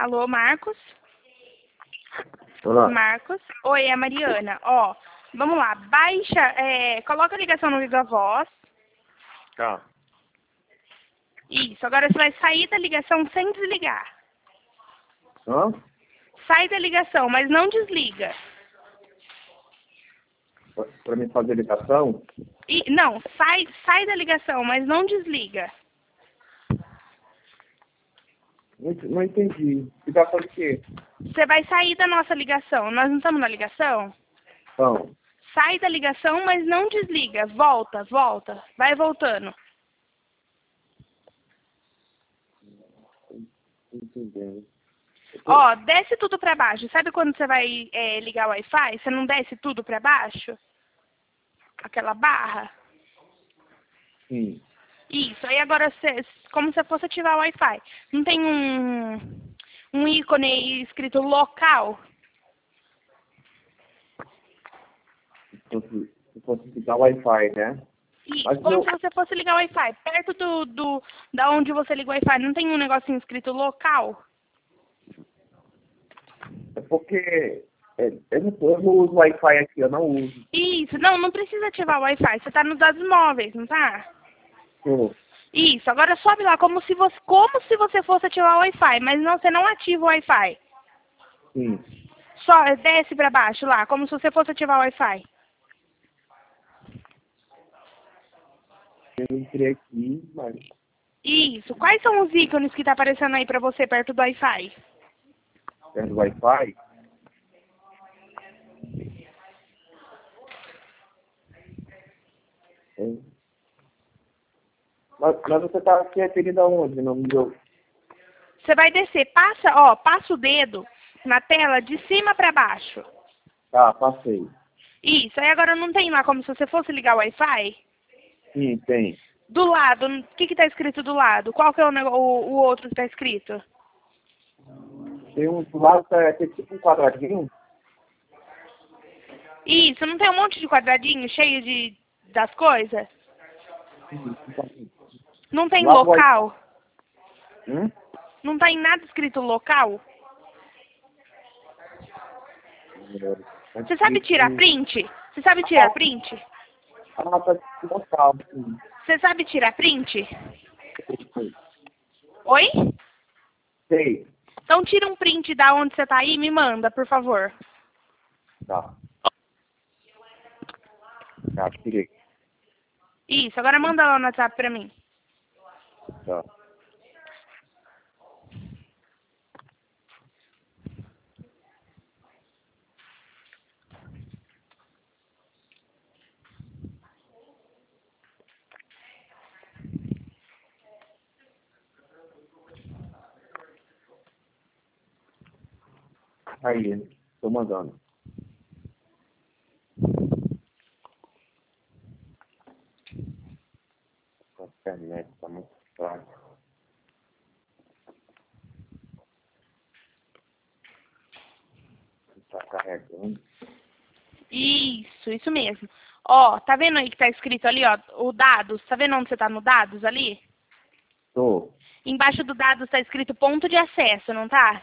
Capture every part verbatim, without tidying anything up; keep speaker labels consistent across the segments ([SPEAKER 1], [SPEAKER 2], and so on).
[SPEAKER 1] Alô, Marcos?
[SPEAKER 2] Olá.
[SPEAKER 1] Marcos? Oi, é a Mariana. Ó, vamos lá. Baixa, é, coloca a ligação no Viva Voz.
[SPEAKER 2] Tá.
[SPEAKER 1] Isso. Agora você vai sair da ligação sem desligar.
[SPEAKER 2] Hã?
[SPEAKER 1] Sai da ligação, mas não desliga.
[SPEAKER 2] Pra, pra mim fazer ligação?
[SPEAKER 1] E, não, sai, sai da ligação, mas não desliga.
[SPEAKER 2] Não, ent- não entendi. Ligação de quê?
[SPEAKER 1] Você vai sair da nossa ligação. Nós não estamos na ligação?
[SPEAKER 2] Então,
[SPEAKER 1] Sai da ligação, mas não desliga. Volta, volta. Vai voltando.
[SPEAKER 2] não entendendo.
[SPEAKER 1] Ó, desce tudo pra baixo. Sabe quando você vai é, ligar o Wi-Fi? Você não desce tudo pra baixo? Aquela barra?
[SPEAKER 2] Sim.
[SPEAKER 1] Isso. Aí agora, você, como se fosse ativar o Wi-Fi. Não tem um, um ícone aí escrito local?
[SPEAKER 2] Se fosse, se fosse ligar Wi-Fi, né?
[SPEAKER 1] Isso.
[SPEAKER 2] Mas
[SPEAKER 1] Como
[SPEAKER 2] meu,
[SPEAKER 1] se você fosse ligar o Wi-Fi. Perto do, do, da onde você liga o Wi-Fi, não tem um negocinho escrito local?
[SPEAKER 2] é porque é, eu, não, eu não uso Wi-Fi aqui, eu não uso.
[SPEAKER 1] Isso. Não, não precisa ativar o Wi-Fi. Você tá nos dados móveis, não tá?
[SPEAKER 2] Tô.
[SPEAKER 1] Isso, agora sobe lá como se você, como se você fosse ativar o Wi-Fi, mas não, você não ativa o Wi-Fi.
[SPEAKER 2] Sim.
[SPEAKER 1] Só desce pra baixo lá, como se você fosse ativar o Wi-Fi.
[SPEAKER 2] Eu entrei aqui, mas
[SPEAKER 1] Isso, quais são os ícones que tá aparecendo aí pra você perto do Wi-Fi?
[SPEAKER 2] perto do Wi-Fi. É. Mas, mas você tá se referindo aonde? Não me deu.
[SPEAKER 1] Você vai descer, passa, ó, passa o dedo na tela de cima pra baixo.
[SPEAKER 2] Tá, passei.
[SPEAKER 1] Isso, aí agora não tem lá como se você fosse ligar o Wi-Fi?
[SPEAKER 2] Sim, tem.
[SPEAKER 1] Do lado, o que que tá escrito do lado? Qual que é o, nego- o, o outro que tá escrito?
[SPEAKER 2] Tem um do lado, tá, tem tipo um quadradinho.
[SPEAKER 1] Isso, não tem um monte de quadradinho cheio de das coisas? Não tem
[SPEAKER 2] Lá do Wi-Fi.
[SPEAKER 1] local?
[SPEAKER 2] Hum?
[SPEAKER 1] Não tem nada escrito local?
[SPEAKER 2] É,
[SPEAKER 1] Você sabe tirar print? Você sabe tirar print?
[SPEAKER 2] Ah, tá de local, sim.
[SPEAKER 1] Você sabe tirar print?
[SPEAKER 2] Sei.
[SPEAKER 1] Oi?
[SPEAKER 2] Sei.
[SPEAKER 1] Então tira um print da onde você tá aí e me manda, por favor.
[SPEAKER 2] Tá. Tá, tirei.
[SPEAKER 1] Isso, agora manda lá no WhatsApp pra mim.
[SPEAKER 2] Tá. Aí, tô mandando. A internet tá muito fraca. Tá carregando.
[SPEAKER 1] Isso, isso mesmo. Ó, tá vendo aí que tá escrito ali, ó, o dados? Tá vendo onde você tá no dados ali?
[SPEAKER 2] Tô.
[SPEAKER 1] Embaixo do dados tá escrito ponto de acesso, não tá?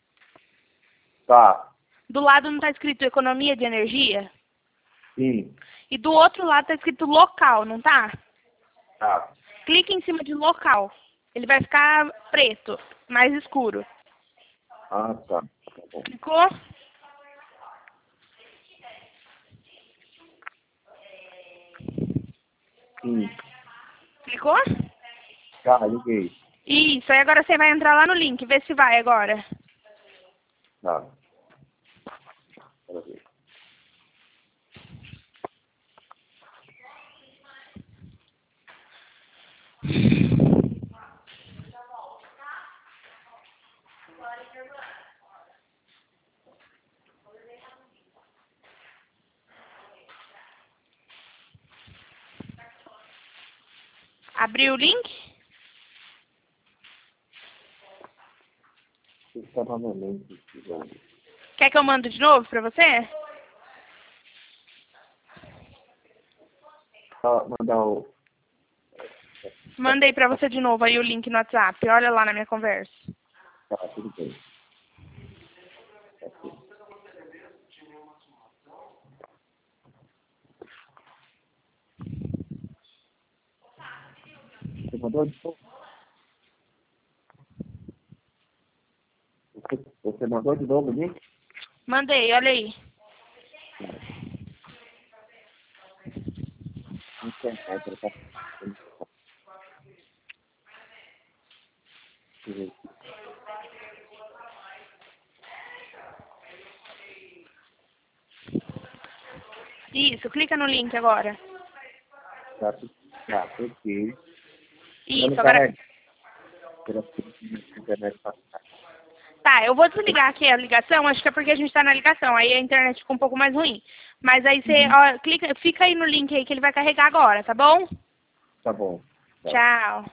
[SPEAKER 2] Tá.
[SPEAKER 1] Do lado não tá escrito economia de energia?
[SPEAKER 2] Sim.
[SPEAKER 1] E do outro lado tá escrito local, não tá?
[SPEAKER 2] Tá.
[SPEAKER 1] Clique em cima de local. Ele vai ficar preto, mais escuro.
[SPEAKER 2] Ah, tá. Tá bom.
[SPEAKER 1] Clicou?
[SPEAKER 2] Sim.
[SPEAKER 1] Clicou?
[SPEAKER 2] Tá, liguei.
[SPEAKER 1] Isso, aí agora você vai entrar lá no link, vê se vai agora.
[SPEAKER 2] Tá. Pera aí.
[SPEAKER 1] Abriu o link?
[SPEAKER 2] Você está novamente precisando.
[SPEAKER 1] Quer que eu mando de novo pra você?
[SPEAKER 2] Tá, mandar o.
[SPEAKER 1] Mandei pra você de novo aí o link no WhatsApp. Olha lá na minha conversa.
[SPEAKER 2] Tá, tudo bem. Você mandou de novo? Você, você mandou de novo o link?
[SPEAKER 1] Mandei, olha aí.
[SPEAKER 2] Internet, ele tá... Deixa eu ver aqui.
[SPEAKER 1] Isso, clica no link agora.
[SPEAKER 2] Tá, tá, ok.
[SPEAKER 1] Isso, agora...
[SPEAKER 2] Pela internet passada.
[SPEAKER 1] Tá, eu vou desligar aqui a ligação, acho que é porque a gente tá na ligação, aí a internet ficou um pouco mais ruim. Mas aí você,
[SPEAKER 2] Uhum.
[SPEAKER 1] ó, clica, fica aí no link aí que ele vai carregar agora, tá bom?
[SPEAKER 2] Tá bom. Tá.
[SPEAKER 1] Tchau.